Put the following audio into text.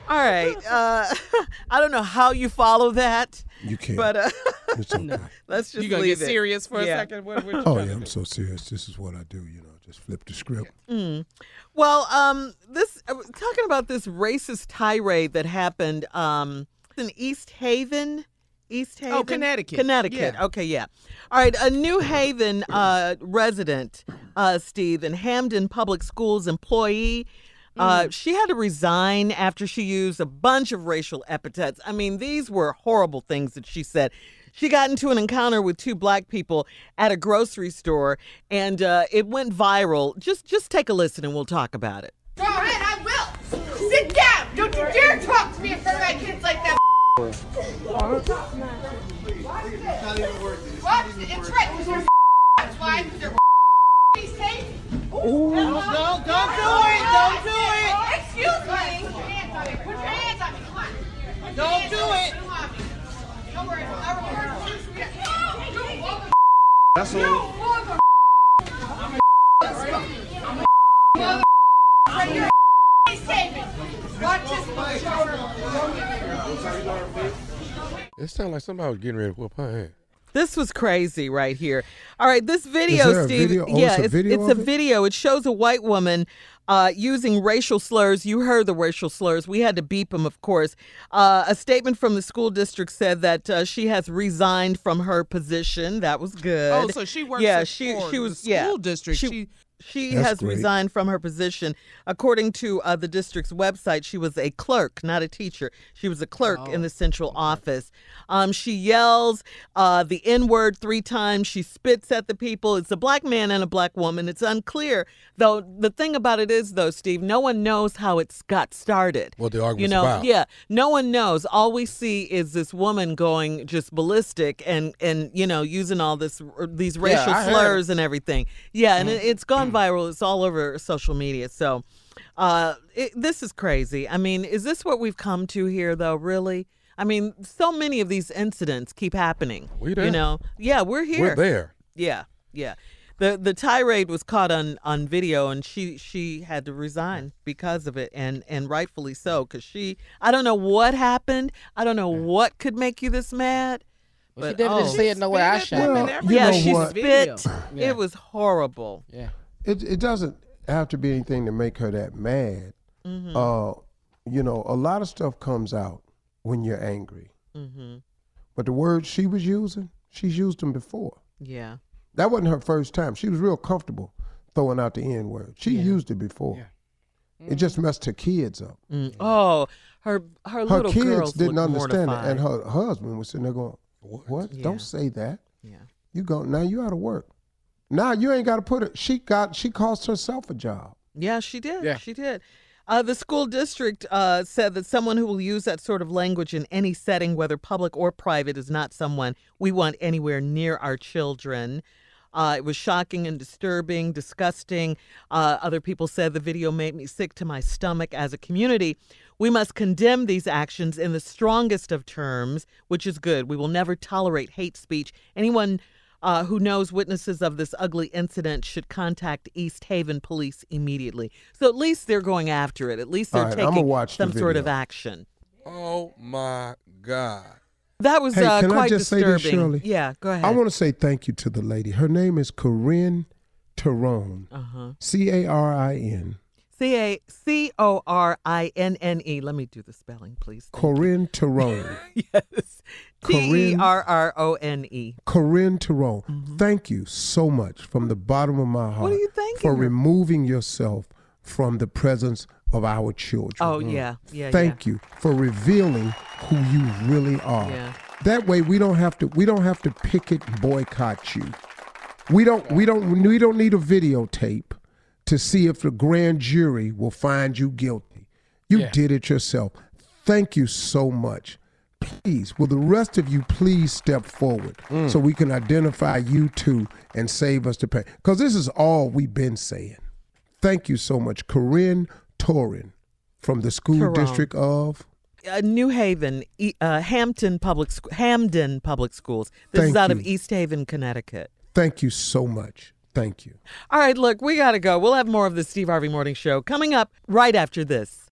All right. I don't know how you follow that. You can't. But it's okay. let's just You gonna leave get it. serious for a second? What you Oh, trying yeah, to I'm do? so serious. This is what I do, just flip the script. Well, this talking about this racist tirade that happened in East Haven. East Haven? Oh, Connecticut. Connecticut. Yeah. Okay, yeah. All right, a New Haven resident, Steve, and Hamden Public Schools employee, she had to resign after she used a bunch of racial epithets. I mean, these were horrible things that she said. She got into an encounter with two black people at a grocery store, and it went viral. Just take a listen, and we'll talk about it. Go ahead, I will. Sit down. Don't you dare talk to me in front of my kids like that. What? It's right, because you're that's why, because you're he's safe. Don't do it. Don't do it. Excuse me. Put your hands on me. Put your hands on me. Come on. Don't do it. Don't worry. That's all. He's safe. Watch this. It sounds like somebody was getting ready to whoop her hand. This was crazy right here. All right, this video, Is there a Steve. video? Oh, yeah, it's a video it's a of it? video. It shows a white woman using racial slurs. You heard the racial slurs. We had to beep them, of course. A statement from the school district said that she has resigned from her position. That was good. Oh, so she works yeah, for she was the school district. She That's has great. resigned from her position. According to the district's website, she was a clerk, not a teacher. She was a clerk in the central office. She yells the N-word 3 times. She spits at the people. It's a black man and a black woman. It's unclear, though. The thing about it is, though, Steve, no one knows how it got started. What the argument's You know, about. yeah, no one knows. All we see is this woman going just ballistic and using all these racial I heard slurs and everything. Yeah, and it's gone viral. It's all over social media. So this is crazy. I mean, is this what we've come to here, though, really? I mean, so many of these incidents keep happening. We there. Yeah, we're here. We're there. Yeah. The tirade was caught on video, and she had to resign because of it, and rightfully so, because I don't know what happened. I don't know what could make you this mad. Well, she But, didn't say it nowhere. I Spit shot at them her. and Well, everything. Yeah, know she what? spit. Yeah. It was horrible. Yeah. It doesn't have to be anything to make her that mad. Mm-hmm. A lot of stuff comes out when you're angry. Mm-hmm. But the words she was using, she's used them before. Yeah. That wasn't her first time. She was real comfortable throwing out the N-word. She used it before. Yeah. It just messed her kids up. Oh, her Her little kids girls didn't looked understand mortified. it, and her husband was sitting there going, "What? Yeah. Don't say that. Yeah. Now you out of work. Now you ain't got to put it. She cost herself a job. Yeah, she did. Yeah. She did. The school district said that someone who will use that sort of language in any setting, whether public or private, is not someone we want anywhere near our children. It was shocking and disturbing, disgusting. Other people said the video made me sick to my stomach. As a community, we must condemn these actions in the strongest of terms, which is good. We will never tolerate hate speech. Anyone who knows witnesses of this ugly incident should contact East Haven Police immediately. So at least they're going after it. At least they're All right, I'ma taking watch the some sort of video. action. Oh my God. That was Hey, can I quite just say disturbing. this, Shirley? Yeah, go ahead. I want to say thank you to the lady. Her name is Corinne Tyrone. Carin. Corine. Let me do the spelling, please. Corinne Tyrone. Yes. Corinne- Terrone. Corinne Tyrone. Thank you so much from the bottom of my heart What are you thanking for her? removing yourself from the presence of our children. Oh, yeah. Yeah. Thank you for revealing who you really are. Yeah. That way we don't have to picket and boycott you. We don't need a videotape to see if the grand jury will find you guilty. You did it yourself. Thank you so much. Please, will the rest of you please step forward so we can identify you two and save us the pain? Because this is all we've been saying. Thank you so much. Corinne Torin from the school Tyrone. district of... New Haven, Hamden Public Schools. This Thank is out of you. East Haven, Connecticut. Thank you so much. Thank you. All right, look, we got to go. We'll have more of the Steve Harvey Morning Show coming up right after this.